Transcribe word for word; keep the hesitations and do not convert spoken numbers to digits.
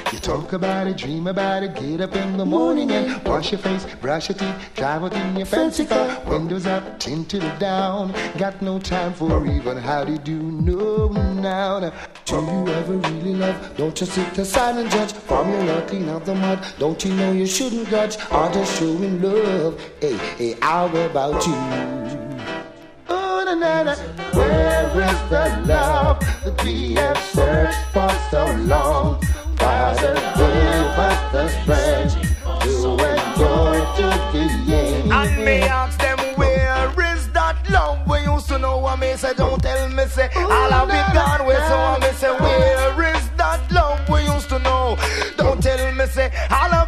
You talk about it, dream about it, get up in the morning and wash your face, brush your teeth, drive out in your fancy car, windows up, tinted down. Got no time for even how do you do, no now. Now, do you ever really love? Don't you sit aside and judge. From your love, clean out the mud. Don't you know you shouldn't grudge? Or just showing love. Hey, hey, how about you? Oh, na na na. Where is the love that we have searched for so long? Father, give us the strength to endure to the end. And me ask them, where is that love? We used to know what me say, don't tell me say, all of it gone. We so what me say, where is that love? We used to know, don't tell me say, all of